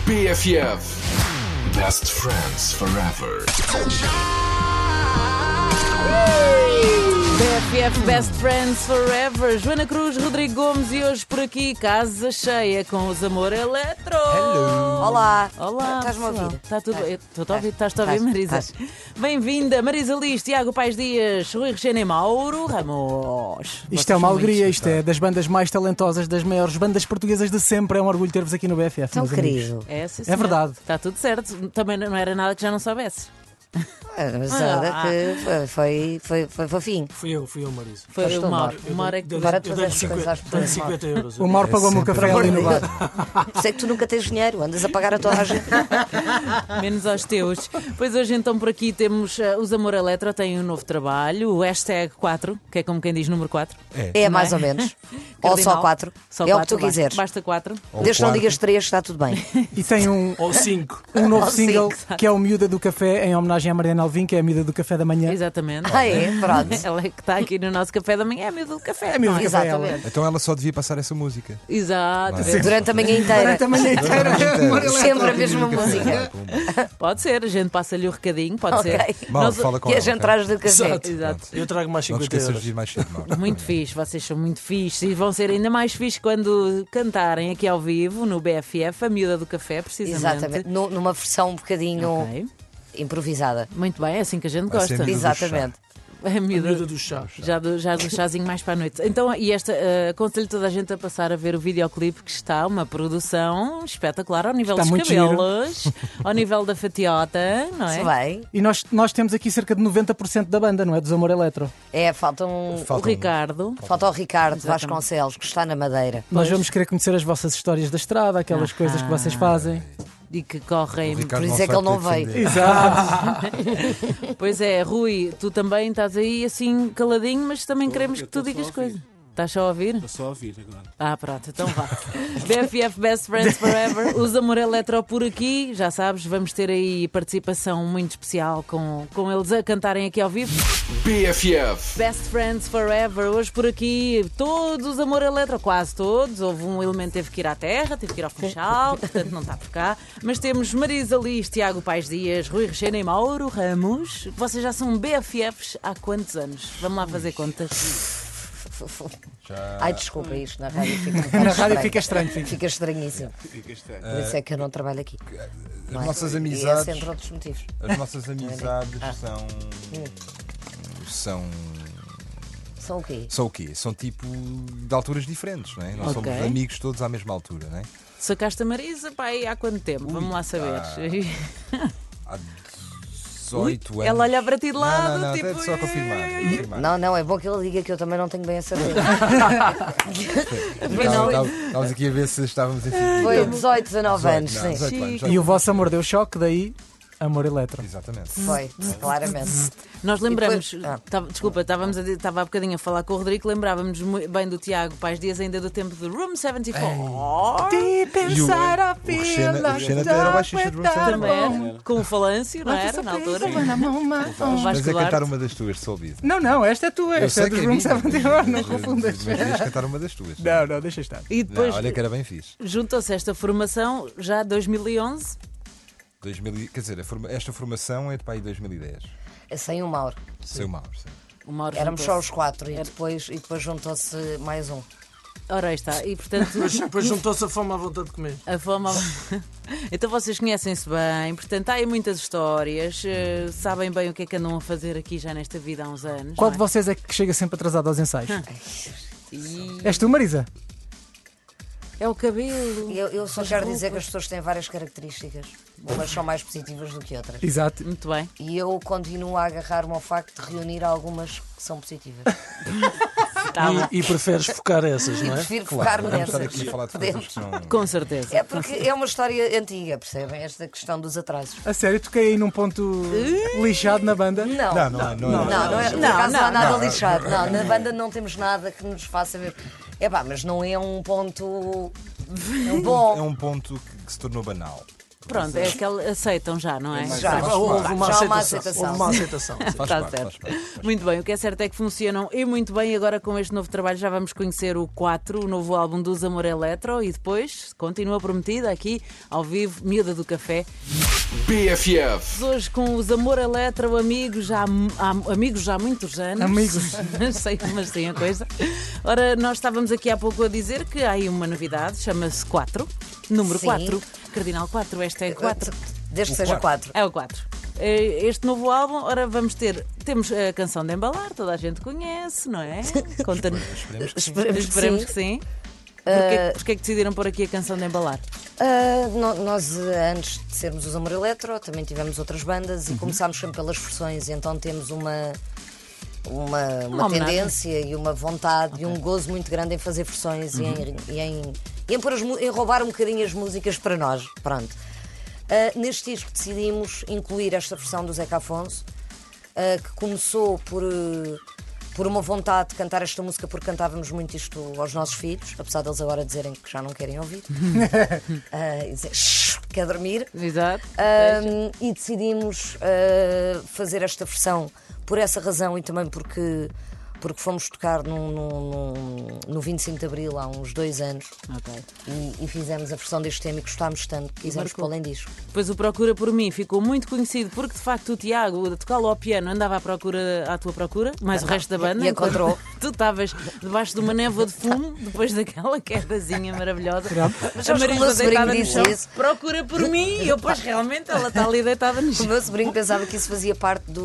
BFF Best Friends Forever. BFF Best Friends Forever. Joana Cruz, Rodrigo Gomes e hoje por aqui casa cheia com os Amor Eletro. Hello. Olá. Olá. Estás-me a ouvir? Está tudo bem? Estou-te a ouvir? Estás-te a ouvir, Marisa? Estás. Bem-vinda, Marisa Liz, Tiago Paes Dias, Rui Regina e Mauro Ramos. Isto é uma alegria, isto é das bandas mais talentosas, das maiores bandas portuguesas de sempre. É um orgulho ter-vos aqui no BFF. Tão meus amigos. querido. É, sim, É senhor. verdade. Está tudo certo. Também não era nada que já não soubesses. Mas olha que foi fofinho. Fui eu, Marisa. Foi Foste o tu, Mauro. Mauro. O Mauro é que... Agora tu Eu dei-lhe fazes coisas às 50, pessoas, 50 euros. O Mauro pagou-me o café ali no bar. Sei que tu nunca tens dinheiro, andas a pagar a toda a gente. Menos aos teus. Pois hoje então por aqui temos os Amor Eletro, têm um novo trabalho, o hashtag 4, que é como quem diz número 4. É Não mais é? ou menos. Ou só Cardinal. 4. Só É o que quatro, tu quiseres. Basta 4. Desde que não digas 3, está tudo bem. E tem um Ou 5. novo Ou single cinco. que é o Miúda do Café, em homenagem à Mariana Alvim, que é a Miúda do Café da Manhã. Exatamente. Ah, é? Pronto. Ela é que está aqui no nosso café da manhã, é miúdo do café. É miúdo do café, Exatamente. Então ela só devia passar essa música. Exato. Durante a manhã inteira. Durante a manhã inteira. Sempre a mesma música. Pode ser, a gente passa-lhe o recadinho, pode Ok. ser. Mauro, Nós- fala com Que a ela. gente ok? traz do café. Exato. Exato. Eu trago mais Não te 50 esqueças euros. de vir mais cedo, Mauro. Muito fixe, vocês são muito fixe e vão ser ainda mais fixe quando cantarem aqui ao vivo no BFF, a Miúda do Café, precisamente. Exatamente. Numa versão um bocadinho Ok. improvisada. Muito bem, é assim que a gente Vai ser gosta. miúda do Exatamente. A A miúda miúda do chá. já do chazinho mais para a noite. Então, e esta, aconselho toda a gente a passar a ver o videoclipe, que está uma produção espetacular ao nível Está dos muito cabelos, ao nível da fatiota, não Se é? bem. E nós temos aqui cerca de 90% da banda, não é? Dos Amor Eletro. Falta O Falta Ricardo. o Ricardo Exatamente. Vasconcelos, que está na Madeira. Nós vamos querer conhecer as vossas histórias da estrada, aquelas coisas que vocês fazem. E que correm. O Ricardo Por isso se é que ele vai não poder veio. defender. Exato. Pois é, Rui, tu também estás aí assim caladinho, mas também queremos eu que tu estou só digas a ouvir. coisas. Estás só a ouvir? Estou só a ouvir agora. Ah, pronto, então vá. BFF Best Friends Forever, os Amor Eletro por aqui, já sabes, vamos ter aí participação muito especial com eles a cantarem aqui ao vivo. BFF Best Friends Forever, hoje por aqui, todos os Amor Eletro, quase todos. Houve um elemento que teve que ir à Terra, teve que ir ao Funchal, portanto não está por cá. Mas temos Marisa Liz, Tiago Paes Dias, Rui Regina e Mauro Ramos. Vocês já são BFFs há quantos anos? Vamos lá fazer contas. Ai, desculpa, isto na rádio fica um bocado Na rádio estranho. fica estranho. Fica estranhíssimo. Fica estranho. Por isso é que eu não trabalho aqui. Não As é? nossas E amizades, esse, entre outros motivos. as nossas amizades são São o quê? são o quê? São tipo de alturas diferentes, não é? Nós Ok. somos amigos todos à mesma altura, não é? Sacaste a Marisa, pá, aí há quanto tempo? Vamos lá saber. Há 18 anos. Ela olha para ti de lado, não, tipo. é só confirmar. Não, é bom que ele diga que eu também não tenho bem a saber. Estávamos aqui a ver se estávamos em Foi 18, 19 anos, sim. 18 anos. E o vosso amor deu choque, daí Amor Eletro. Exatamente. Foi, claramente. Nós lembramos, E depois- desculpa, estava há bocadinho a falar com o Rodrigo, lembrávamos bem do Tiago Paes Dias, ainda do tempo de Room 74. Deep E o Xena até era o baixista de Room 74. Também era, com o Falâncio, não era, na altura? O Mas Vasco é cantar Duarte. uma das tuas, sou ouvido. Não, esta é tua, esta é dos Room 71, não Mas confundas. devias cantar uma das tuas. Não, deixa estar. E Não, depois olha que era bem fixe. juntou-se esta formação já 2011. 2000, quer dizer, esta formação é de para aí 2010. Sem o Mauro. Sem o Mauro, sim. O Mauro Éramos só juntou-se. os 4 e depois juntou-se mais um. Ora, aí está. E portanto, Depois juntou-se a fome à vontade de comer. a fome. Então vocês conhecem-se bem, portanto há aí muitas histórias, sabem bem o que é que andam a fazer aqui já nesta vida há uns anos. Qual não de vocês é que chega sempre atrasado aos ensaios? E És tu, Marisa? é o cabelo. Eu só quero dizer que as pessoas têm várias características. Umas são mais positivas do que outras. Exato. Muito bem. E eu continuo a agarrar-me ao facto de reunir algumas que são positivas. Tá bom. E preferes focar essas, E não é? prefiro Claro, focar-me vamos estar nessas. aqui a falar de Podemos. coisas que são... Com certeza. É porque é uma história antiga, percebem? Esta questão dos atrasos. A sério, toquei aí num ponto lixado na banda? Não, Não é. não é. Por acaso não há nada lixado. Não, na banda não temos nada que nos faça ver. Mas não é um ponto É bom. um ponto que se tornou banal. Pronto, é aquele aceitam já, não é? Já. Houve uma Já há uma aceitação. Houve uma aceitação. sim. Faz Está parte, certo. faz parte. Muito bem, o que é certo é que funcionam e muito bem. Agora com este novo trabalho já vamos conhecer o 4, o novo álbum dos Amor Eletro, e depois continua prometida aqui ao vivo, Miúda do Café. BFF. Hoje com os Amor Eletro, amigos já há muitos anos. Amigos. Sei, mas sim a coisa. Ora, nós estávamos aqui há pouco a dizer que há aí uma novidade, chama-se 4, número Sim. 4, Cardinal 4, hashtag 4. Desde que seja 4. É o 4. Este novo álbum, ora temos a canção de embalar, toda a gente conhece, não é? Conta-nos. Esperemos que sim. Porquê é que decidiram pôr aqui a canção de embalar? Nós, antes de sermos os Amor Eletro, também tivemos outras bandas e começámos sempre pelas versões, e então temos uma homenagem. tendência e uma vontade e um gozo muito grande em fazer versões e em roubar um bocadinho as músicas para nós. Pronto. Neste disco decidimos incluir esta versão do Zeca Afonso, que começou por uma vontade de cantar esta música, porque cantávamos muito isto aos nossos filhos, apesar deles agora dizerem que já não querem ouvir. E dizer, quer dormir. Exato. E decidimos fazer esta versão por essa razão e também porque fomos tocar no 25 de Abril há uns 2 anos. Ok. E fizemos a versão deste tema e gostámos tanto que quisemos marcou. pôr além disso. Depois o Procura por Mim ficou muito conhecido porque de facto o Tiago, a tocá-lo ao piano, andava à tua procura, mais o resto da banda. E encontrou. Tu estavas debaixo de uma névoa de fumo, depois daquela quedazinha maravilhosa. Mas A sabes que o Marisa meu sobrinho deitada no disse chão, isso? procura por mim, e eu, pois realmente, ela está ali deitada no O chão. meu sobrinho pensava que isso fazia parte do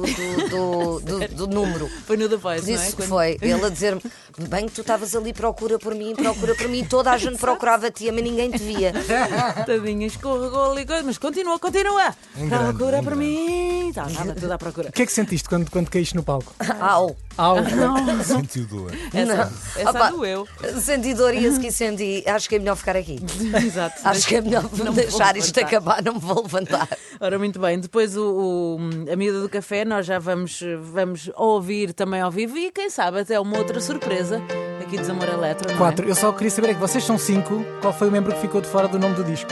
número. Foi no The Voice, não é? Isso que foi. Ele a dizer-me, bem que tu estavas ali, procura por mim, e toda a gente procurava-te, mas ninguém te via. Tadinha, escorregou ali, mas continua. Procura por mim. Estava tudo à procura. O que é que sentiste quando caíste no palco? Au! Au. Sentiu dor. Essa Opa, doeu. senti dor e a seguir senti. Acho que é melhor ficar aqui. Exato. Acho que é melhor Não me vou deixar isto levantar. acabar, não me vou levantar. Ora, muito bem. Depois a Miúda do Café, nós já vamos ouvir também ao vivo e quem sabe até uma outra surpresa aqui dos Amor Eletro, não é? 4. Eu só queria saber, é que vocês são 5. Qual foi o membro que ficou de fora do nome do disco?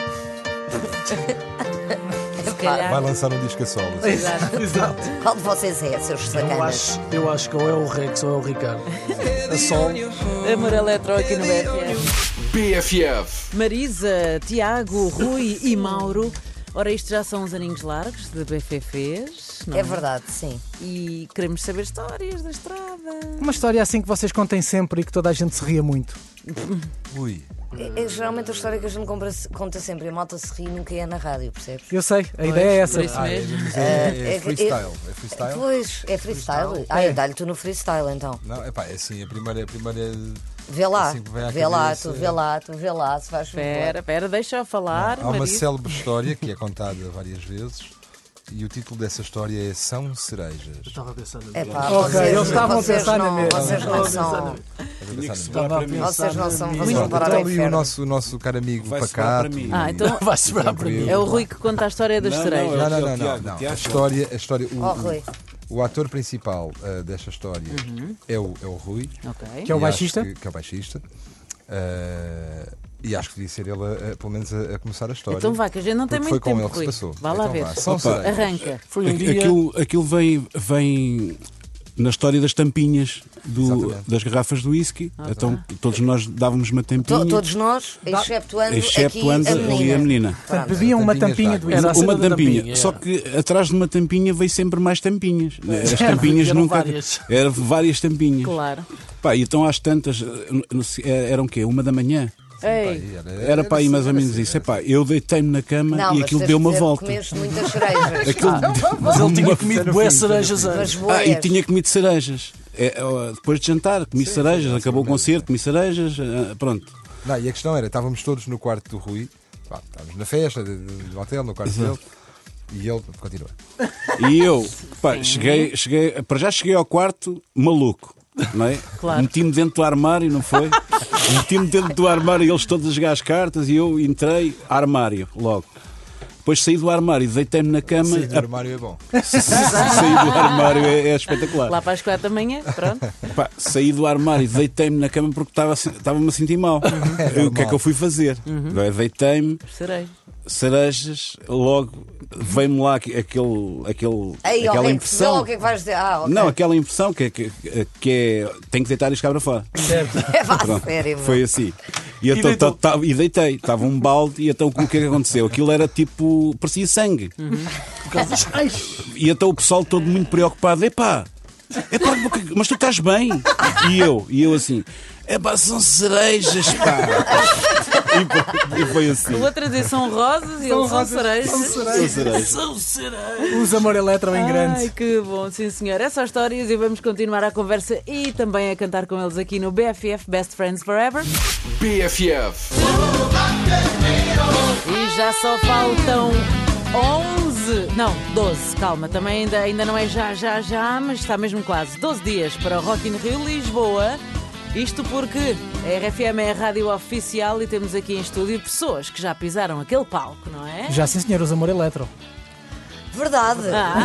Se calhar. Vai lançar um disco a solo. Exato. Qual de vocês é, seus sacanas? Eu acho que ou é o Rex ou é o Ricardo. A sol. Amor Eletro aqui no BFF. BFF. Marisa, Tiago, Rui e Mauro. Ora, isto já são uns aninhos largos de BFFs, não é? É verdade, sim. E queremos saber histórias da estrada. Uma história assim que vocês contem sempre e que toda a gente se ria muito. Ui. É geralmente a história que a gente conta sempre. A malta se ri e nunca é na rádio, percebes? Eu sei, a ideia é essa. Por isso mesmo. Mas é freestyle. É freestyle? Pois, é freestyle. Ah, dá-lhe tu no freestyle então. Não, é assim, a primeira Vê lá, assim que vem à vê lá, cabeça. tu vê lá, se faz favor. Espera, deixa-o falar. Há uma Marisa. célebre história que é contada várias vezes e o título dessa história é São Cerejas. Estava a pensar na É minha. pá, Ok, eles estavam a pensar na mesma. Vocês não são. Estava a pensar Vocês não são. na Vocês minha. vão parar Então, ao e o inferno. nosso caro amigo Vai sobrar Pacato. para mim. Ah, então Vai sobrar para mim. é o Rui que conta a história das Não, cerejas. não, Não. Tiago. A história Oh, Rui. o ator principal desta história é o Rui. Ok. Que é o E acho baixista? que é o baixista. E acho que devia ser ele, pelo menos, a começar a história. Então vai, que a gente não tem Porque muito foi com tempo, ele que se Rui. passou. Vá lá Então ver. vá, São Opa. Cerejas. Arranca. Foi um dia. Aquilo vem na história das tampinhas Exatamente. das garrafas do whisky. Então todos nós dávamos uma tampinha. Todos nós, exceptuando Exceptuando aqui a ali a menina. Portanto, bebiam uma Tampinhas tampinha de do água. whisky. Era a cena Uma da tampinha. tampinha, Só era. que atrás de uma tampinha veio sempre mais tampinhas. As tampinhas Eram nunca. várias. Eram várias tampinhas. Claro. Pá, e então às tantas, eram o quê? 1 da manhã? Ei, Era para aí mais ou menos isso. Epá, eu deitei-me na cama Não, e mas aquilo tens deu de uma dizer que volta. comeste muitas cerejas. Aquilo Mas ele tinha comido cena bué fim, cerejas Mas antes. e boas. tinha comido cerejas. Depois de jantar, comi cerejas, acabou o concerto, comi cerejas, pronto. Não, e a questão era, estávamos todos no quarto do Rui, pá, estávamos na festa do hotel, no quarto dele, e ele continua. E eu, pá, cheguei, para já cheguei ao quarto maluco, não é? Claro. Meti-me dentro do armário, não foi? Meti-me dentro do armário, eles todos a jogar as cartas, e eu entrei, armário, logo. Depois saí do armário e deitei-me na cama. Sair do armário é bom. Saí do armário é espetacular. Lá para as 4 da manhã, pronto. Pá, saí do armário e deitei-me na cama porque estava-me a sentir mal. O que é que eu fui fazer? Deitei-me, Serei. cerejas, logo veio-me lá aquela impressão. O que é que vais dizer? Ok. Não, aquela impressão que é tenho que deitar e chegar para fora. É vá, Pronto, sério. meu. foi assim. E então, e deitei, estava um balde, e então o que é que aconteceu? Aquilo era tipo, parecia sangue. E então o pessoal todo muito preocupado: epá, mas tu estás bem? E eu assim: epá, são cerejas, pá. E foi assim. O outro a dizer são rosas e eles são cerejas. São cerejas. Os Amor Eletro em Ai, grande. que bom, sim senhor. É só histórias e vamos continuar a conversa e também a cantar com eles aqui no BFF Best Friends Forever. BFF. E já só faltam 12, calma, também ainda não é já, mas está mesmo quase. 12 dias para o Rock in Rio Lisboa. Isto porque a RFM é a rádio oficial e temos aqui em estúdio pessoas que já pisaram aquele palco, não é? Já sim, senhor, os Amor Eletro. Verdade.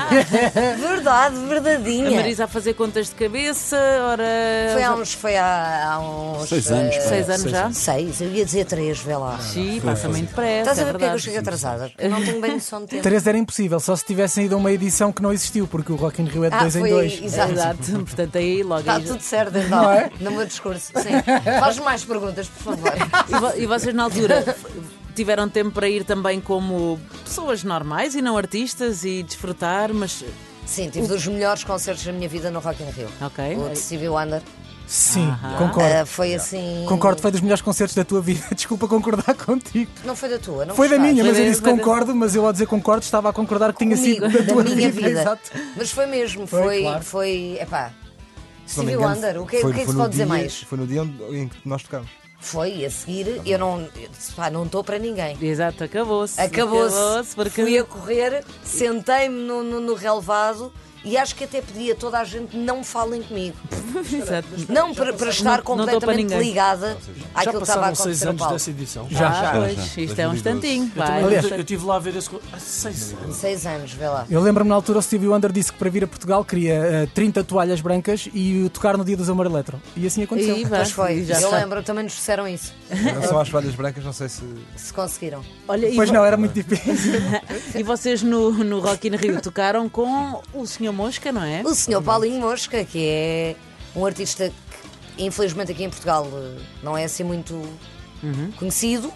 Verdade, verdadinha. A Marisa a fazer contas de cabeça, ora... Foi há uns 6 anos. 6 anos já? 6, eu ia dizer 3, vê lá. Sim, passa muito depressa, Estás a é ver porque é que eu verdade. cheguei atrasada? Porque eu não tenho bem noção de tempo. 3 era impossível, só se tivessem ido a uma edição que não existiu, porque o Rock in Rio é de 2 em foi 2. exato. Exato, portanto aí logo... Está aí já- tudo certo, então, Não é? no meu discurso. Sim. Faz mais perguntas, por favor. E vocês na altura tiveram tempo para ir também como pessoas normais e não artistas e desfrutar, mas... Sim, tive dos melhores concertos da minha vida no Rock in Rio. Ok. O de Stevie Wonder. Sim, concordo. Foi assim. Concordo, foi dos melhores concertos da tua vida. Desculpa concordar contigo. Não foi da tua, não Foi da gostaste? minha, mas Foi eu da- disse foi da- concordo, mas eu ao dizer concordo estava a concordar que tinha Comigo, sido da tua minha vida. Exato. Mas foi mesmo, Foi, claro. Epá. Se não me Stevie engano, Wonder, o que é foi que se no pode dizer dia- mais? Foi no dia em que nós tocámos. Foi, a seguir, eu não estou para ninguém. Exato, acabou-se. Acabou-se. Porque... Fui a correr, sentei-me no relevado e acho que até pedia a toda a gente: não falem comigo. Exato. Não para estar não estou para completamente ninguém. ligada Já àquilo que estava a passaram 6 acontecer no anos palco. dessa edição. Já. Pois, isto é um 2012. instantinho. Eu, Vai. também, eu estive lá a ver esse. Há 6 anos. 6 anos, vê lá. Eu lembro-me na altura o Stevie Wonder disse que para vir a Portugal queria 30 toalhas brancas e tocar no dia dos Amor Eletro. E assim aconteceu. E vai, Pois foi, já eu está. lembro, também nos disseram isso. Não são as falhas brancas, não sei se. Se conseguiram. Olha, Pois não, era muito difícil. E vocês no Rock in Rio tocaram com o Sr. Mosca, não é? O Sr. Paulinho Mosca, que é um artista que, infelizmente, aqui em Portugal não é assim muito conhecido,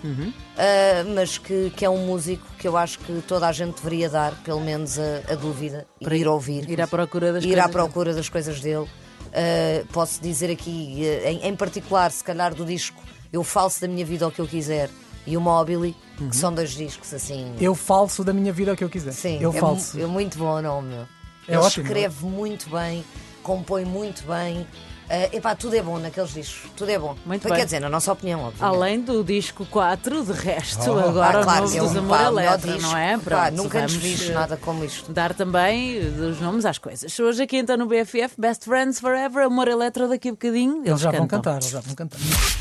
mas que é um músico que eu acho que toda a gente deveria dar, pelo menos, a dúvida e ir ouvir. Ir à procura das Ir coisas. à procura das coisas dele. Posso dizer aqui, em particular, se calhar do disco Eu Falso da Minha Vida ao Que Eu Quiser e o Mobile, que são 2 discos assim. Eu falso da minha vida o que eu quiser. Sim, Eu falso. É muito bom o nome, meu. É Ele ótimo, escreve muito bem, compõe muito bem. Epá, tudo é bom naqueles discos, tudo é bom. Muito Quer bem. dizer, na nossa opinião, obviamente. Além do disco 4, de resto, agora claro, o novo que é dos um Amor melhor Eletro, disco. não é? Pá, Pronto, nunca nos vamos, viste nada como isto. dar também os nomes às coisas. Hoje aqui então no BFF, Best Friends Forever, Amor Eletro daqui a bocadinho. Eles já vão cantam. cantar,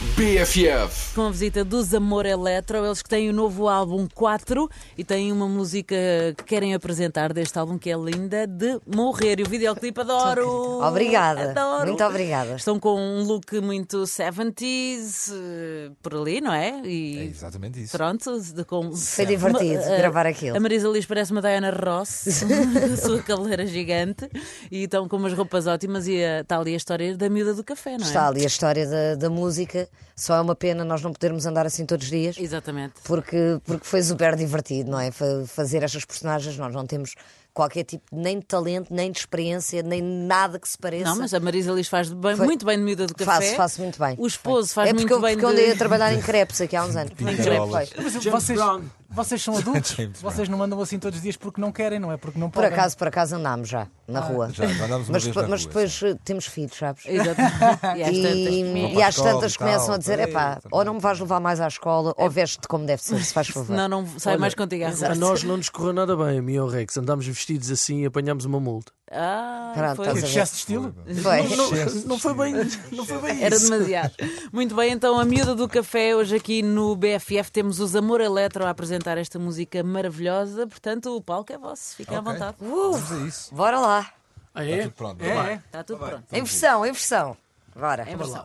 BFF. Com a visita dos Amor Eletro, eles que têm o novo álbum 4 e têm uma música que querem apresentar deste álbum que é linda de morrer. E o videoclipe adoro! Obrigada, Adoro! muito obrigada. Estão com um look muito 70s, por ali, não é? É E exatamente isso. pronto, Foi divertido gravar aquilo. A Marisa Liz parece uma Diana Ross, a sua cabeleira gigante, e estão com umas roupas ótimas e está ali a história da miúda do café, não é? Está ali a história da música. Só é uma pena nós não podermos andar assim todos os dias. Exatamente. Porque foi super divertido, não é? Fazer estas personagens, nós não temos qualquer tipo nem de talento, nem de experiência, nem nada que se pareça. Não, mas a Marisa Liz faz muito bem de miúda do café. Faço muito bem. O esposo faz é muito porque bem porque eu andei a trabalhar em crepes aqui há uns anos. Em crepes. Foi. Vocês são adultos. James Vocês não andam assim todos os dias porque não querem, não é? Porque não Por podem. acaso andámos já, na rua. Já andámos uma Mas, vez na mas rua, depois temos filhos, sabes? Exatamente. E às tantas. E para a às escola tantas e tal, começam a dizer: é, epá, também. ou não me vais levar mais à escola, ou veste-te como deve ser, se faz favor. Senão não sai mais contigo à rua. A nós não nos correu nada bem, a mim e ao Rex. Andámos vestidos assim e apanhámos uma multa. Foi. Pronto, estás a ver? Excesso de estilo? Foi. Não foi bem, não foi bem Era isso. demasiado. Muito bem, então a miúda do café, hoje aqui no BFF temos os Amor Eletro a apresentar. cantar esta música maravilhosa. Portanto, o palco é vosso, fiquem à Ok. vontade. Vamos a isso. Bora lá. Ah, Está é? tudo pronto. É. Está tudo pronto. Em versão. Bora. Em versão.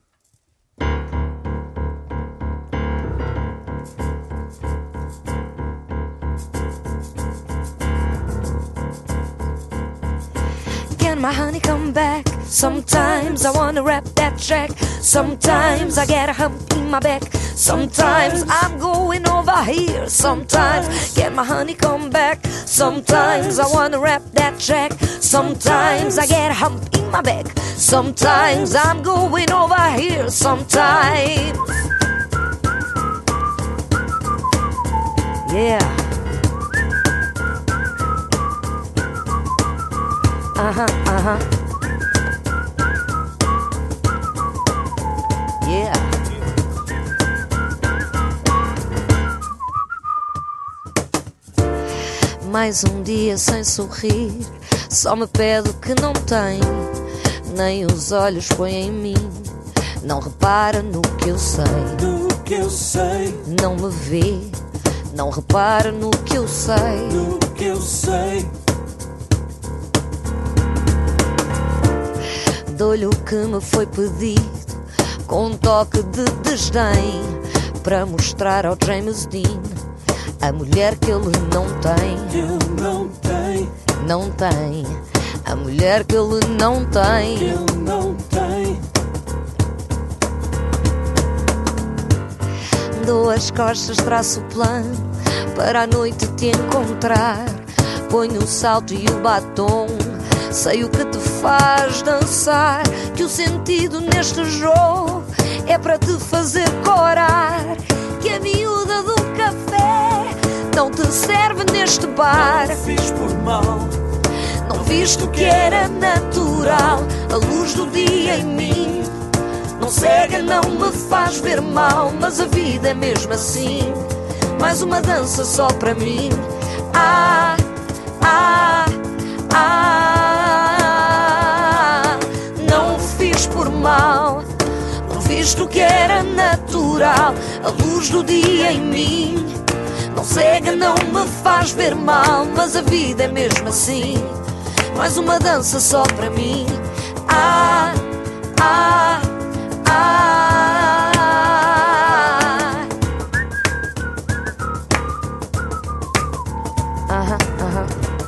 Can my honey come back? Sometimes I wanna rap that track. Sometimes I get a hump in my back. Sometimes I'm going over here. Sometimes can my honey come back? Sometimes I wanna rap that track. Sometimes I get a hump in my back. Sometimes I'm going over here. Sometimes. Yeah. Yeah. Mais um dia sem sorrir, só me pede o que não tem, nem os olhos põe em mim, não repara no que eu sei, não me vê, não repara no que eu sei, Dou-lhe o que me foi pedido, com um toque de desdém, para mostrar ao James Dean a mulher que ele não tem. Não tem. A mulher que ele não tem. Dou as costas, traço o plano para a noite te encontrar. Ponho o salto e o batom, sei o que te faz dançar, que o sentido neste jogo é para te fazer corar, que a miúda do café não te serve neste bar. Fiz por mal, não viste o que era natural, a luz do dia em mim não cega, não me faz ver mal, mas a vida é mesmo assim, mais uma dança só para mim. Ah, ah, ah, não fiz por mal, não viste o que era natural, a luz do dia em mim não cega, não me faz ver mal, mas a vida é mesmo assim, mais uma dança só para mim. Ah, ah, ah. Aham, aham.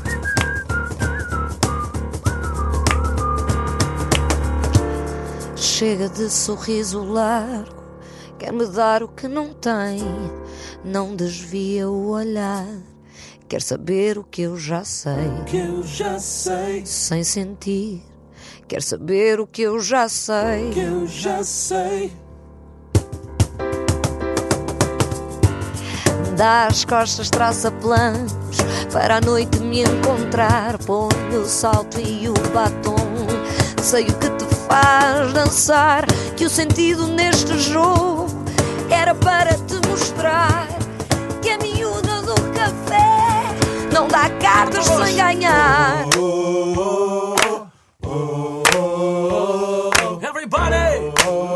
Chega de sorriso largo, quer me dar o que não tem, não desvia o olhar, quer saber o que eu já sei, sem sentir, quer saber o que eu já sei, Dá as costas, traça planos para a noite me encontrar, ponho o salto e o batom, sei o que te faz dançar, que o sentido neste jogo era para te mostrar que a miúda do café não dá cartas sem ganhar. everybody!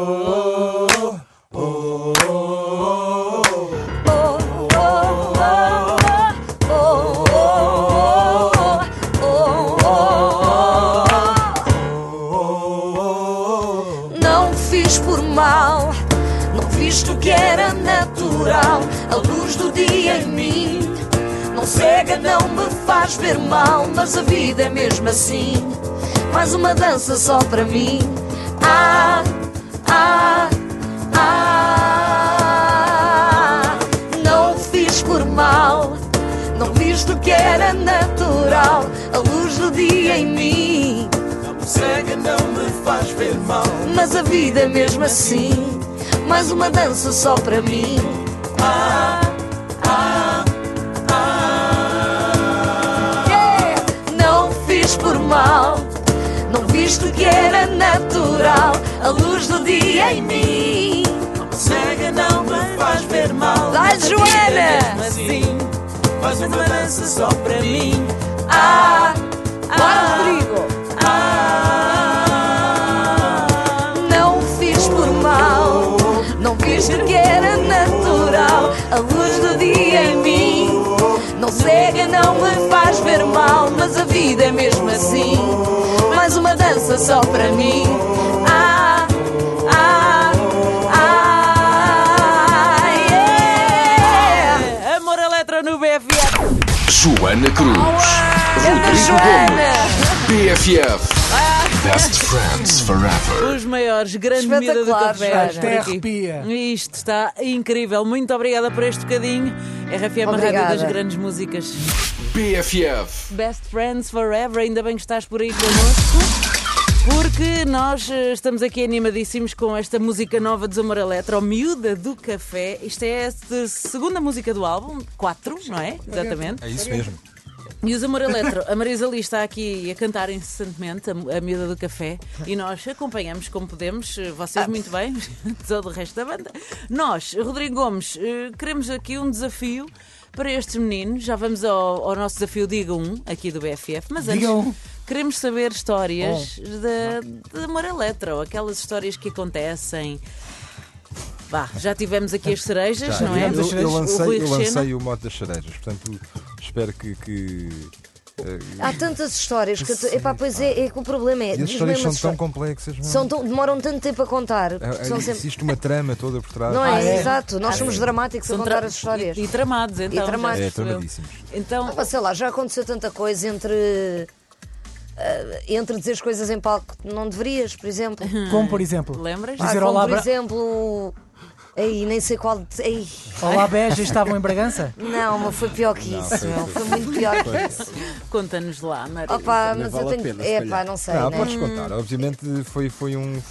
Não fiz por mal, não viste o que era natural, a luz do dia em mim não cega, não me faz ver mal, mas a vida é mesmo assim, mais uma dança só para mim. Ah, ah, ah, não fiz por mal, não viste o que era natural, a luz do dia em mim Não me cega, não me faz ver mal. mas a vida é mesmo assim, mais uma dança só para mim. Ah, ah, ah. Yeah! Não fiz por mal, não viste o que era natural, a luz do dia em mim. Não me cega, não me faz ver mal. Vai, Joana! Mesmo assim, faz uma dança só para mim. Ah, bora, Rodrigo! Ah, Não fiz por mal, não viste o que era natural, a luz do dia em mim dança só para mim. Yeah! Amor Eletro no BFF. Joana Cruz. Rodrigo Gomes. BFF. Best Friends Forever. Os maiores, grande miúda do café. Até arrepia. Isto está incrível. Muito obrigada por este bocadinho. RFM, a rádio das grandes músicas. BFF. Best Friends Forever. Ainda bem que estás por aí connosco. Porque nós estamos aqui animadíssimos com esta música nova dos Amor Eletro, Miúda do Café. Isto é a segunda música do álbum, 4, não é? Exatamente. É isso mesmo. E os Amor Eletro, a Marisa Liz está aqui a cantar incessantemente a Miúda do Café e nós acompanhamos como podemos, vocês muito bem, todo o resto da banda. Nós, Rodrigo Gomes, queremos aqui um desafio para estes meninos. Já vamos ao nosso desafio Diga 1, aqui do BFF, mas antes queremos saber histórias de Amor Eletro, aquelas histórias que acontecem. Já tivemos aqui as cerejas, não é? Eu lancei o mote das cerejas, portanto espero que há tantas histórias que pois é que o problema é. E as histórias são tão complexas, demoram tanto tempo a contar. Existe uma trama toda por trás. Não é? Exato, nós somos dramáticos a contar as histórias. E tramados, então. É tramadíssimos. Então, sei lá, já aconteceu tanta coisa entre dizer as coisas em palco que não deverias, por exemplo. Como por exemplo? Lembras? Dizer como olá, por exemplo. Nem sei qual. Olá, Beja, estavam em Bragança? Não, mas foi pior que isso. Foi muito pior que isso. Conta-nos lá, Maria. Mas eu tenho. Não sei. Não, podes contar. Obviamente foi um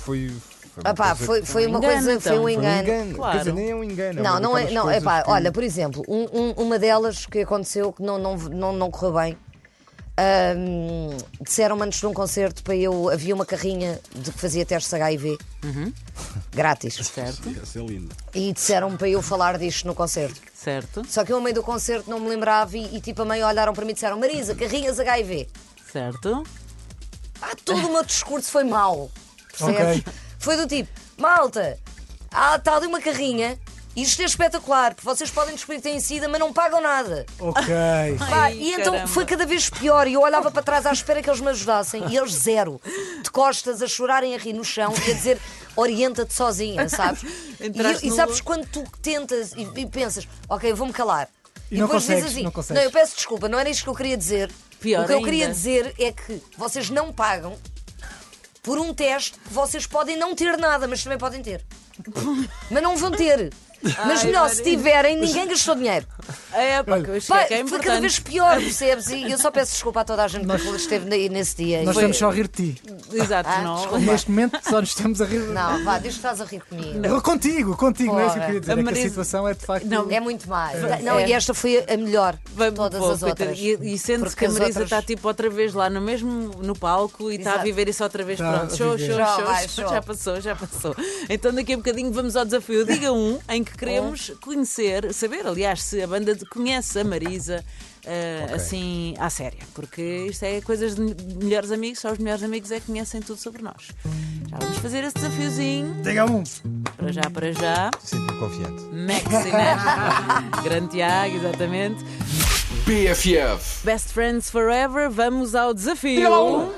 engano. Claro. Quer dizer, nem é um engano. Não é. Olha, por exemplo, uma delas que aconteceu que não correu bem. Disseram-me antes de um concerto para havia uma carrinha de que fazia testes HIV grátis, certo? Ia ser lindo. E disseram-me para eu falar disto no concerto, certo? Só que eu, ao meio do concerto, não me lembrava e tipo a meio olharam para mim e disseram: Marisa, carrinhas HIV, certo? Todo o meu discurso foi mau, percebes? Foi do tipo: malta, está ali uma carrinha. Isto é espetacular, porque vocês podem descobrir que têm SIDA, mas não pagam nada. E então caramba. foi cada vez pior. E eu olhava para trás à espera que eles me ajudassem. E eles zero. De costas, a chorarem, a rir no chão e a dizer: orienta-te sozinha, sabes? E sabes quando tu tentas e pensas: ok, eu vou-me calar. E não depois consegues, dizes assim: não consegues. eu peço desculpa, não era isto que eu queria dizer. Pior o que eu ainda. queria dizer é que vocês não pagam por um teste que vocês podem não ter nada, mas também podem ter. Mas não vão ter. Mas melhor, se tiverem, ninguém gastou dinheiro. Foi cada vez pior, percebes? E eu só peço desculpa a toda a gente que esteve nesse dia. Nós estamos só a rir de ti. Exato, Neste momento só nos estamos a rir. Não, diz que estás a rir comigo. Contigo, não é isso que eu queria dizer. É que a situação é de facto. É muito mais. E esta foi a melhor de todas as outras. E sente-se que a Marisa está tipo outra vez lá no palco e está a viver isso outra vez. Pronto, show. Já passou. Então daqui a bocadinho vamos ao desafio Diga 1, em que queremos saber, aliás, se a banda conhece a Marisa assim à séria, porque isto é coisas de melhores amigos, só os melhores amigos é que conhecem tudo sobre nós. Já vamos fazer esse desafiozinho. Diga 1. Para já. Sinto-me confiante. Maxi, né? Grande Tiago, exatamente. BFF. Best Friends Forever, vamos ao desafio. Diga um!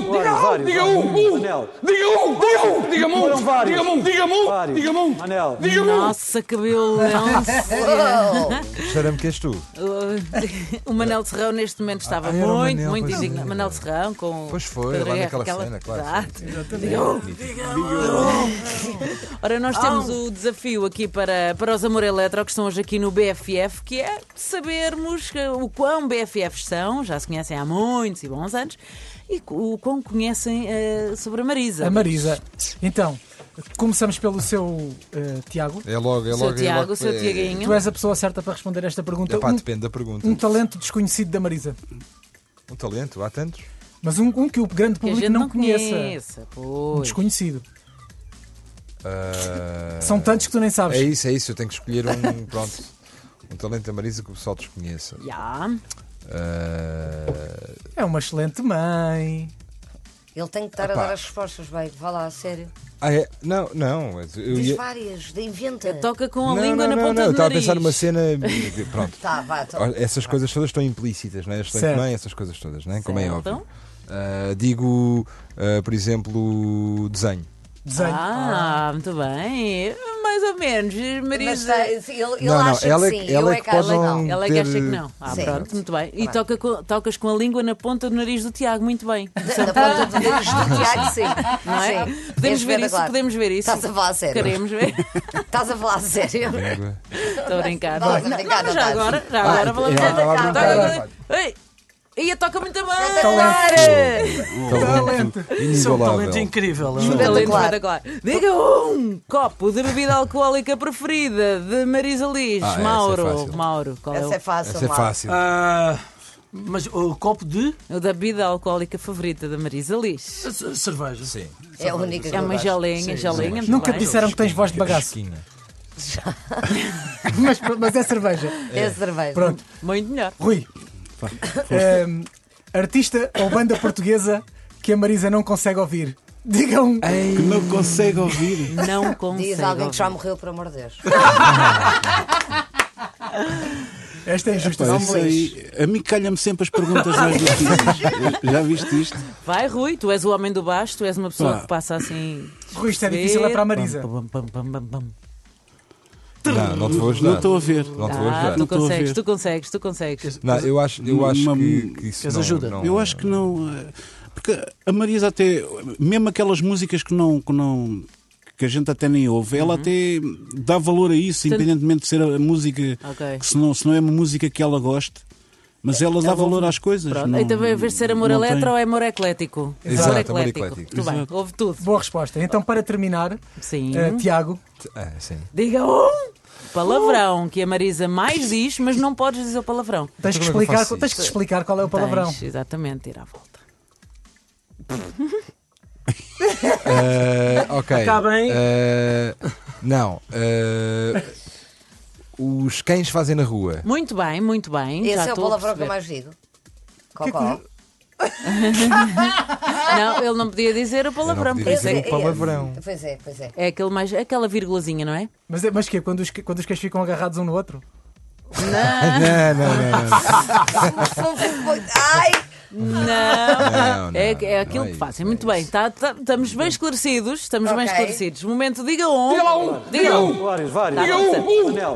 Nossa, que violência! Cheira-me que és tu. O Manel Serrão neste momento estava muito indignado. Manel Serrão com. Pois foi, lá naquela cena, claro. Ora, nós temos o desafio aqui para os Amor Eletro que estão hoje aqui no BFF, que é sabermos o quão BFFs são, já se conhecem há muitos e bons anos, e o quão conhecem sobre a Marisa. A Marisa. Então, começamos pelo seu Tiago. É logo. O seu Tiaguinho. Tu és a pessoa certa para responder esta pergunta. Depende da pergunta. Um talento desconhecido da Marisa. Um talento? Há tantos? Mas um que o grande público não conheça. Pois. Desconhecido. São tantos que tu nem sabes. É isso. Eu tenho que escolher um talento da Marisa que o pessoal desconheça. É uma excelente mãe. Ele tem que estar a dar as respostas, vai. Vá lá, a sério. Não. Diz várias, inventa. Toca com a língua na ponta do nariz. Eu estava a pensar numa cena. Pronto. Tá. Essas coisas todas estão implícitas, não é? Excelente mãe, essas coisas todas, não é? Como é óbvio. Digo, por exemplo, desenho. Desenho. Muito bem. Mais ou menos. Mas Marisa. ele Não, acha ela que é- sim, ela eu é é que que pode acho não- não. Ela é que ter- acha que não. Sim. Pronto, muito bem. E Tá tocas com a língua na ponta do nariz do Tiago, muito bem. Da ponta do nariz do Tiago, sim. Não é? Sim. Podemos ver isso, Espetacular. podemos ver isso. Estás a falar a sério? Queremos ver. Estás a falar a sério? Língua. Estou a brincar. Estás a Não, brincar, mas não já estás? agora Ah, falamos. ela estava a brincar. Toca. Ei! Ia toca muito bem! Talento. Isso é um talento Inigualável. incrível. não é? Espetacular. Espetacular. Diga um copo de bebida alcoólica preferida de Marisa Liz. Essa é Mauro. fácil. Mauro, qual é Essa é fácil. Essa é Mauro. fácil. Mas o copo de o da bebida alcoólica favorita da Marisa Liz? cerveja. Sim. É a única que É eu uma gosto. gelinha, gelinha. muito Nunca bem. disseram que tens voz de bagaço. Fresquinha. Mas é cerveja. É cerveja. Pronto. Muito melhor. Rui. Artista ou banda portuguesa que a Marisa não consegue ouvir. Diga um. Que não consegue ouvir. Não consegue. Diz alguém que já ouvir. morreu, por amor de Deus. Esta é injusta. Pá, isso aí, a mim calha-me sempre as perguntas mais difíceis. Já viste isto? Vai, Rui, tu és o homem do baixo, tu és uma pessoa Pá. que passa assim. Rui, isto é difícil, é para a Marisa. Pam, pam, pam, pam, pam. Não te vou ajudar. Não estou a ver. Não te vou Ah, ajudar. tu Não estou a consegues, ver. tu consegues. Não, eu acho Uma- que isso Queres não, ajuda? não- Eu acho que não. Porque a Marisa até. Mesmo aquelas músicas que a gente até nem ouve, ela até dá valor a isso, Portanto- independentemente de ser a música. Ok. Que se não é uma música que ela goste. Mas ela dá valor às coisas. Pronto. não- E também a ver se ser amor não eletro tem- ou é amor eclético. Exato, amor eclético. Muito bem, Exato. ouve tudo. Boa resposta. Então, para terminar, Sim. Tiago, Sim. Diga um palavrão que a Marisa mais diz, mas não podes dizer o palavrão. tens que, Então como é que eu explicar, faço tens que isso? explicar qual é o palavrão. Tens, exatamente, ir à volta. Ok. Acabem. Não. Os cães fazem na rua. Muito bem, muito bem. já Esse é o estou a palavrão que eu perceber. mais digo. Cocó. Não, ele não podia dizer o palavrão. Eu não por podia isso é dizer que- o palavrão. Pois é, pois é. É aquele mais, aquela virgulazinha, não é? Mas que quando os cães ficam agarrados um no outro? Não. Ai! Não, Não, é aquilo não é que fazem. isso, Muito não é bem, isso. estamos bem esclarecidos. Estamos bem Ok. esclarecidos. Momento, diga um. Diga um. Vários. Tá, Diga certo.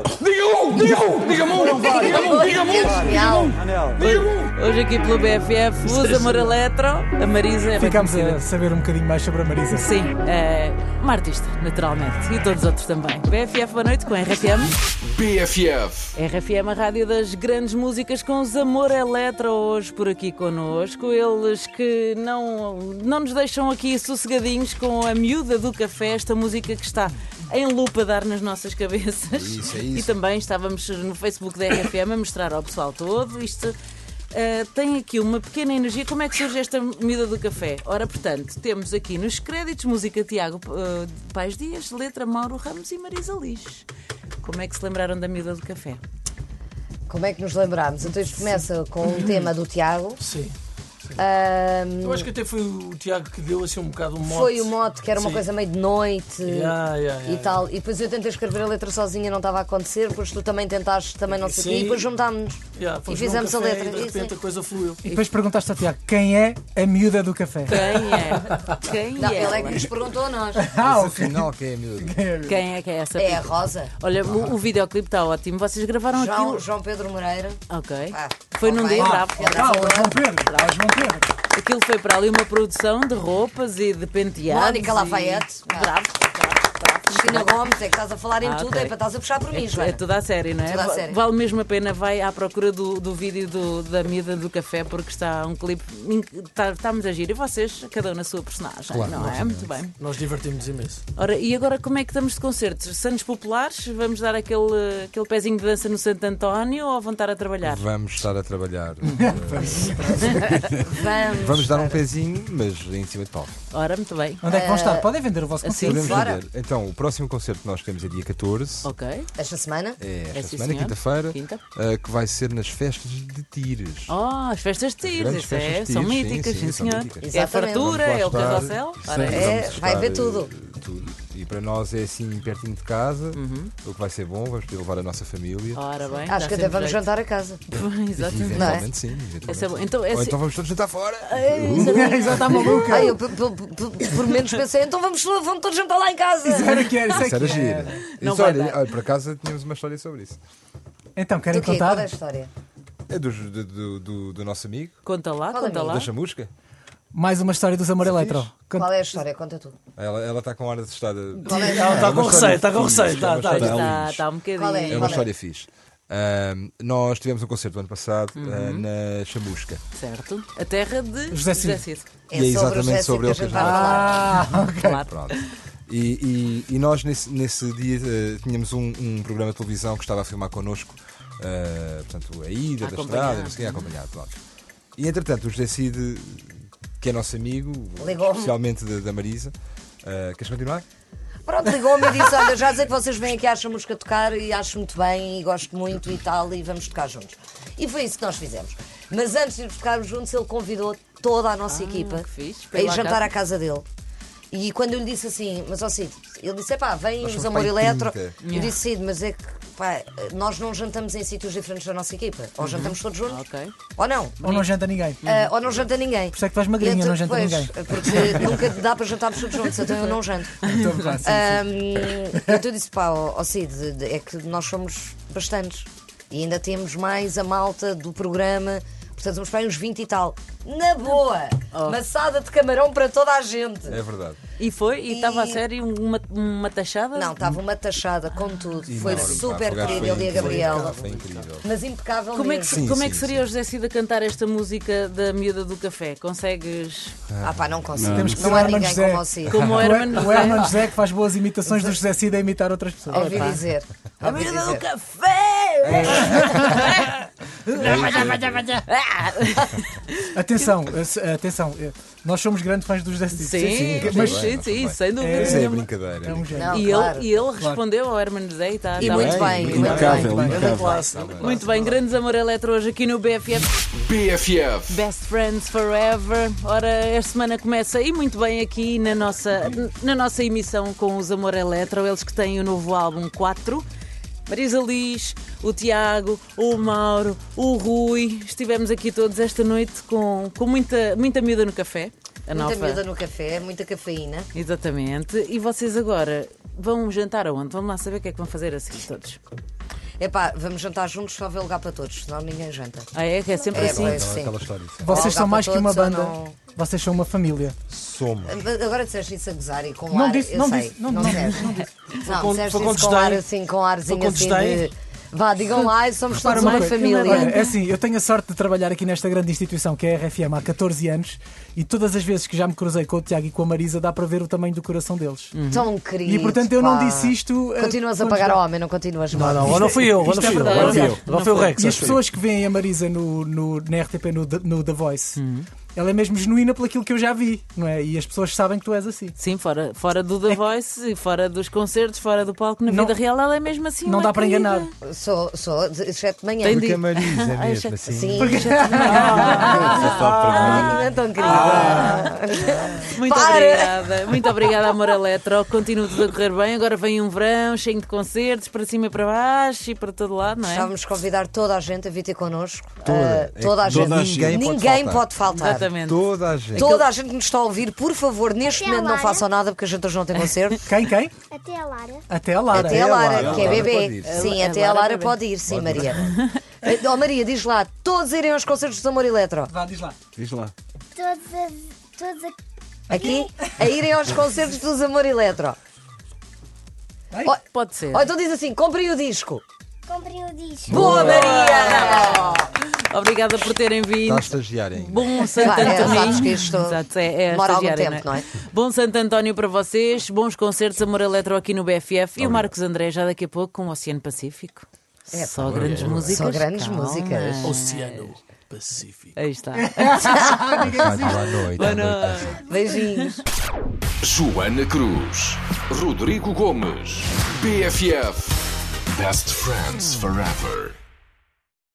É genial. Hoje aqui pelo BFF, usa amor eletro. A Marisa é bem Ficámos conhecida. a saber um bocadinho mais sobre a Marisa. Sim, é uma artista, naturalmente. E todos os outros também. BFF, boa noite com a RFM. BFF. RFM, a rádio das grandes músicas com os Amor Eletro hoje por aqui connosco. Eles que não nos deixam aqui sossegadinhos com a miúda do café, esta música que está em loop a dar nas nossas cabeças. Isso, é isso. E também estávamos no Facebook da RFM a mostrar ao pessoal todo. Isto tem aqui uma pequena energia. Como é que surge esta miúda do café? Ora, portanto, temos aqui nos créditos música Tiago Paes Dias, letra Mauro Ramos e Marisa Liz. Como é que se lembraram da miúda do café? Como é que nos lembramos? Então isto começa com um tema do Tiago. Sim. Ahm, Eu acho que até foi o Tiago que deu assim um bocado o mote. Foi o mote, que era uma Sim. coisa meio de noite Yeah. e tal. E depois eu tentei escrever a letra sozinha, não estava a acontecer, depois tu também tentaste, também não sei o quê, Sim. e depois juntámos-nos. Yeah, E fomos fizemos num a café letra. E de E repente sim. a coisa fluiu. E depois perguntaste ao Tiago quem é a miúda do café. Quem é? Quem Não, é? ele é que nos perguntou a nós. Mas afinal, quem é a miúda? Quem é que é essa? É a pica? Rosa. Olha, o videoclipe está ótimo. Vocês gravaram aquilo. João Pedro Moreira. Ok. Ah, Foi num ok. dia bravo. João Pedro. Aquilo foi para ali uma produção de roupas e de penteados. Mónica Lafayette. E... Bravo. Cristina Gomes, é que estás a falar em Ah, tudo, ok. é para estás a puxar por mim, É Joana. tudo a sério, não é? Tudo a sério. Vale mesmo a pena, vai à procura do vídeo da miúda do café, porque está um clipe, está muito a giro. E vocês, cada um na sua personagem, Claro, não é? exatamente. Muito bem. Nós divertimos imenso. Ora, e agora como é que estamos de concertos? Santos populares? Vamos dar aquele pezinho de dança no Santo António ou vão estar a trabalhar? Vamos estar a trabalhar. Vamos Dar um pezinho, mas em cima de palco. Ora, muito bem. Onde é que vão estar? Podem vender o vosso assim, concerto. Podemos bora. vender. Então, o próximo concerto que nós temos é dia 14. Ok. Esta semana? É esta sim, semana, senhor. quinta-feira, Quinta. que vai ser nas festas de Tires. Oh, as festas de tiros, grandes isso é, festas de são tiros, míticas, sim, sim, são senhor. míticas. É a Exatamente. fartura, Vamos lá é o estar. carrossel. Ora, É, Vamos vai estar, ver tudo. tudo. E para nós é assim pertinho de casa, o que vai ser bom, vamos poder levar a nossa família. Ora bem, Acho que até vamos jantar a casa. Exatamente. Eventualmente sim. Esse é bom. Eventualmente. Então, Ou então vamos todos jantar fora. Já está maluca. Ai, eu por menos pensei, então vamos todos jantar lá em casa. Isso era que era, isso é Isso era que giro. era. Não Isso, vai olha, dar. por acaso tínhamos uma história sobre isso. Então, querem Do quê? Qual contar? é a história? É do nosso amigo, Conta lá, Qual é conta a lá. da Chamusca. Mais uma história dos Amor Eletro. Qual é a história? Conta tu. Ela está com ar assustada. Ela está com receio, está com receio. Está um bocadinho. Qual é? É uma história fixe. Nós tivemos um concerto ano passado na Chamusca. Certo. A terra de José Cid. Cid. É E é sobre o exatamente José sobre ele Cid que que a a gente gente vai falar. Claro. Pronto. E nós nesse dia tínhamos um programa de televisão que estava a filmar connosco, portanto, a ida da estrada, não sei quem, a acompanhar. Pronto. E entretanto, o José Cid, que é nosso amigo, Ligou-me. especialmente da Marisa, queres continuar? Pronto, ligou-me e disse: olha, já sei que vocês vêm aqui à Chamusca tocar e acho muito bem e gosto muito e tal, e vamos tocar juntos. E foi isso que nós fizemos. Mas antes de tocarmos juntos, ele convidou toda a nossa equipa que fixe. a Foi ir lá à jantar casa. à casa dele. E quando eu lhe disse assim, mas ó Cid, ele disse: pá, vem Nós os somos Amor pai de Eletro. 30. Eu disse: Cid, mas é que pá, nós não jantamos em sítios diferentes da nossa equipa. Ou jantamos todos juntos, Ok. ou não. Ou não janta ninguém. Ou não janta ninguém. Por isso é que tu és magrinha, Então, não janta pois, ninguém. Porque nunca dá para jantarmos todos juntos, então eu não janto. Então, já, sim, sim. Então eu disse: pá, ó Cid, é que nós somos bastantes e ainda temos mais a malta do programa, portanto vamos para aí uns 20 e tal. Na boa! Maçada de camarão para toda a gente. É verdade. E foi? E estava a sério uma taxada? Não, estava uma taxada com tudo. Foi Enorme, super pá, o gajo querido, foi ele e a incrível, Gabriela. Foi incrível. Mas impecável Como é que, mesmo. como é que sim, seria sim. o José Cid a cantar esta música da Miúda do Café? Consegues? Ah pá, não consigo. Temos que ser Não o há Herman ninguém José. como o Cid. Como o Herman O José? Herman José que faz boas imitações do José Cid a imitar outras pessoas. Ouvi dizer. A Ouvi Miúda do dizer. Café! Atenção, atenção. Nós somos grandes fãs do José Cid. Sim, mas sim, sim, sem dúvida. É, Isso é nenhuma. brincadeira. é um gênio. Não, E claro. ele respondeu ao Herman José e está E muito bem, muito Impecável, bem. impecável. muito bem. Grandes Amor Eletro hoje aqui no BFF. BFF. Best Friends Forever. Ora, esta semana começa e muito bem aqui na nossa emissão com os Amor Eletro, eles que têm o novo álbum 4. Marisa Liz, o Tiago, o Mauro, o Rui. Estivemos aqui todos esta noite com muita miúda no café. A Muita nova. miúda no café, muita cafeína. Exatamente. E vocês agora vão jantar aonde? Vamos lá saber o que é que vão fazer assim todos. Epá, vamos jantar juntos, só haver lugar para todos, senão ninguém janta. Ah, é? Que é sempre É, assim? pois. Então, Sim. aquela história. Vocês Ou são mais que para uma todos, banda. ou não. Vocês são uma família. Somos. Agora disseste isso a gozar e com Não ar. disse, eu não sei, disse, não disseste. disse, não disse. Não, disseste foi com isso com ar desdém. assim, com arzinho Foi com assim desdém. de. Vá, digam lá, somos Repara todos uma coisa, família. olha, é assim, eu tenho a sorte de trabalhar aqui nesta grande instituição que é a RFM há 14 anos e todas as vezes que já me cruzei com o Tiago e com a Marisa dá para ver o tamanho do coração deles. Tão querido. E portanto eu não pá. disse isto. Continuas a quando pagar já- ao homem, não continuas Não, agora não fui eu, agora Isto é fui eu. verdade. Agora fui eu. Aliás, Agora foi o Rex. E as acho eu. pessoas que veem a Marisa na RTP no The Voice, ela é mesmo genuína por aquilo que eu já vi, não é? E as pessoas sabem que tu és assim. Sim, fora do The Voice e fora dos concertos, fora do palco, na Não- vida real ela é mesmo assim. Não uma dá para querida. enganar. Sou, exceto de manhã. Tem Porque de- a Marisa é Ai, mesmo já- assim. Sim, Porque- exceto de manhã. Não é tão querida. Muito Para! obrigada. Muito obrigada, Amor Eletro. Continua tudo a correr bem. Agora vem um verão cheio de concertos para cima e para baixo e para todo lado, não é? Estávamos a convidar toda a gente a vir ter connosco. Toda. Toda a É que gente. toda a gente. Ninguém pode faltar. Exatamente. Toda a gente. Toda a gente que nos está a ouvir, por favor, neste Até a momento não Lara. façam nada porque a gente hoje não tem concerto. Quem? Até a Lara. Até a Lara. Até a Lara, Lara. que é A Lara bebê. pode ir. Sim, A até a Lara Lara bebê. pode ir, sim, Pode Maria. Oh, Maria, diz lá, todos irem aos concertos do Amor Eletro. Vá, diz lá. Diz lá. Todos Aqui, a irem aos concertos dos Amor Eletro. Ai. Oh, Pode ser. ou então diz assim, comprem o disco. comprem o disco. Boa, Maria! Obrigada por terem Está a vindo. estagiar ainda. Bom Santo Claro, António. sabes que isto Exato, é demora algum estagiária, tempo, não é? Bom Santo António para vocês, bons concertos, Amor Eletro aqui no BFF e o Marcos André já daqui a pouco com o Oceano Pacífico. É, Só grandes músicas. Só grandes Calma. músicas. Oceano Pacífico. Aí está. Boa noite. Boa noite. Beijinhos. Joana Cruz. Rodrigo Gomes. BFF. Best Friends Forever.